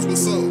what's up?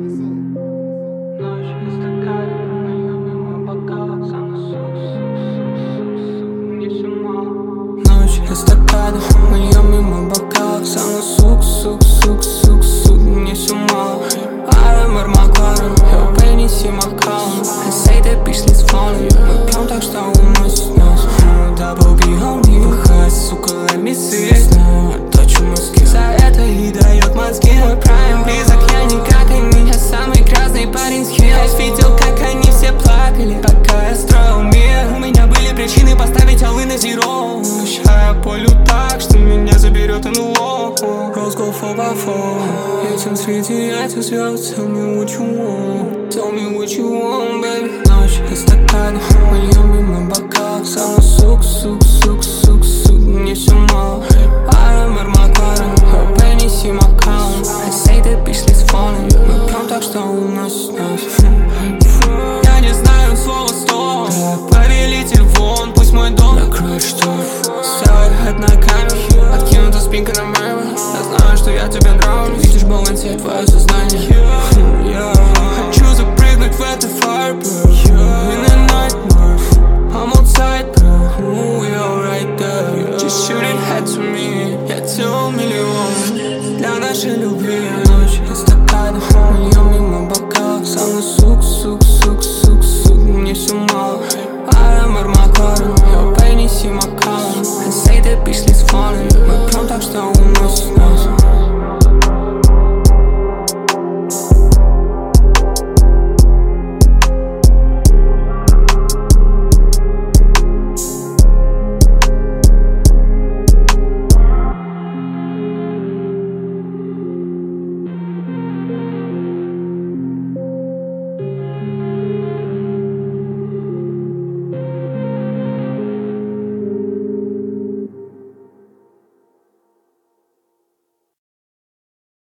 Ночь эстакады, моё мимо бокалов. Самый сук, мне с ума. I'm Maklarin, yo, принеси Макалан. I say that bitch, let's follow you. Мы пьем так, что уносит нас. Double B on me, выход, сука, let me see. Знаю, точу мозги. За это и дает мозги. Мой прайм близок, я не как они. Я самый грязный парень с Hills. Видел, как они все плакали, пока я строил мир. У меня были причины поставить аллы на zero. Я полю так, что меня заберет НЛО. Rose gold 4x4. Этим среди этих звезд. Tell me what you want. Tell me what you want, baby. Ночь эстакады, моё мимо бокалов. Самый сук, мне все мало. I'm Maklarin, yo, принеси Макалан. I say that bitch, let's follow you. Мы пьем так, что уносит нас. Я не знаю слова стоп. Повелитель вон, пусть мой дом накроет штор. Сделай это на камеру, откинута спинка на мэру. Я знаю, что я тебе нравлюсь. Видишь балансе твое сознание. Хочу запрыгнуть в это fire, bro. In the nightmare, I'm outside, bro. We all right there. Just shoot it head to me. Я тянул миллион для нашей любви.